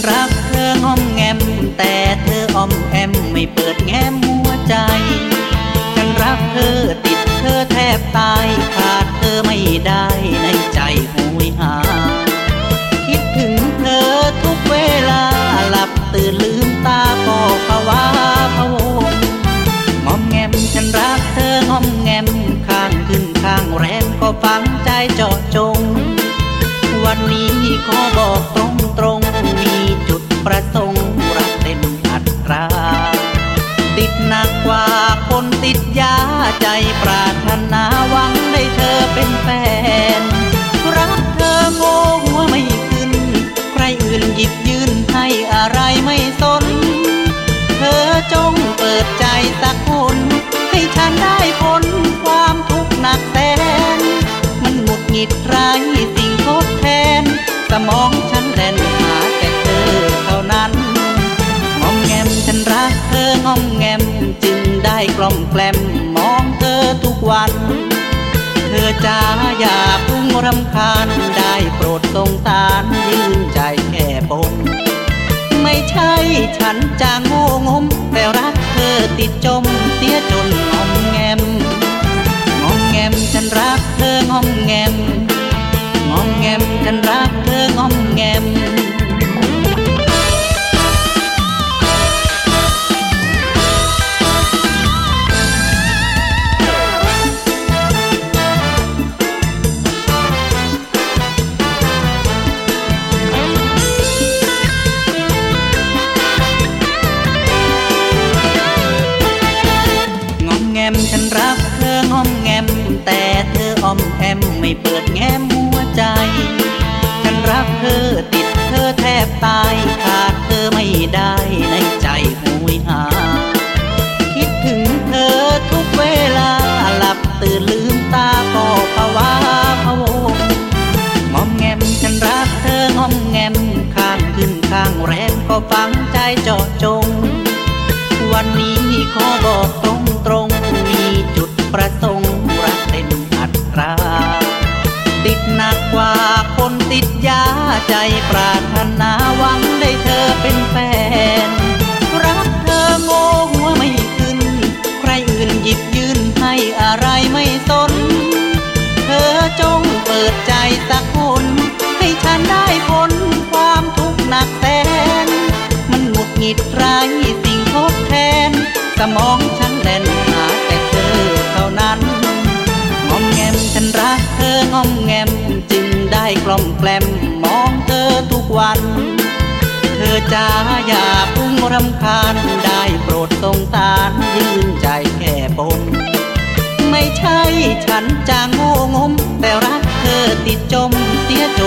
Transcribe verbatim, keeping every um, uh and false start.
รักเธองอมแงมแต่เธออ้อมแอมไม่เปิดแง้มหัวใจฉันรักเธอติดเธอแทบตายขาดเธอไม่ได้ในใจโหยหาคิดถึงเธอทุกเวลาหลับตื่นลืมตาก็ภาวะพะวงงอมแงมฉันรักเธองอมแงมข้างขึ้นข้างแรมก็ฝังใจเจาะจงวันนี้ขอบอกตรงตรงมีจุดประสงค์รักเต็มอัตราติดหนักกว่าคนติดยาใจปรารถนาหวังได้เธอเป็นแฟนรักเธอโง่หัวไม่ขึ้นใครอื่นหยิบยืนให้อะไรไม่สนเธอจงเปิดใจสักคนให้ฉันได้พ้นความทุกข์หนักแสนมันหงุดหงิดไร้สิ่งทดแทนสมองฉันแล่นหาแต่เธอเท่านั้นงอมแงมฉันรักเธองอมแงมจึงได้กล่อมแกล้มมองเธอทุกวันเธอจ้าอย่าเพิ่งรำคาญได้โปรดสงสารยืนใจแค่ปนไม่ใช่ฉันจะโง่งมแต่รักเธอติดจมเสียจนงอมแงมงอมแงมฉันรักเธองอมแงมงอมแงมฉันรักเธองอมแงมฉันรักเธองอมแงมแต่เธออ้อมแอมไม่เปิดแง้มหัวใจฉันรักเธอติดเธอแทบตายขาดเธอไม่ได้ในใจโหยหาคิดถึงเธอทุกเวลาหลับตื่นลืมตาก็ภาวะพะวงงอมแงมฉันรักเธองอมแงมข้างขึ้นข้างแรมก็ฝังใจเจาะจงวันนี้ขอบอกตรงตรงมีจุดประสงค์รักเต็มอัตราติดหนักกว่าคนติดยาใจปรารถนาหวังได้เธอเป็นแฟนรักเธอโง่หัวไม่ขึ้นใครอื่นหยิบยืนให้อะไรไม่สนเธอจงเปิดใจสักคนให้ฉันได้พ้นความทุกข์หนักแสนมันหงุดหงิดไร้สิ่งทดแทนสมองฉันแล่นหาแต่เธอเท่านั้นงอมแงมฉันรักเธองอมแงมจึงได้กล่อมแกล้มมองเธอทุกวันเธอจ้าอย่าเพิ่งรำคาญได้โปรดสงสารยืนใจแค่ปนไม่ใช่ฉันจะโง่งมแต่รักเธอติดจมเสียจ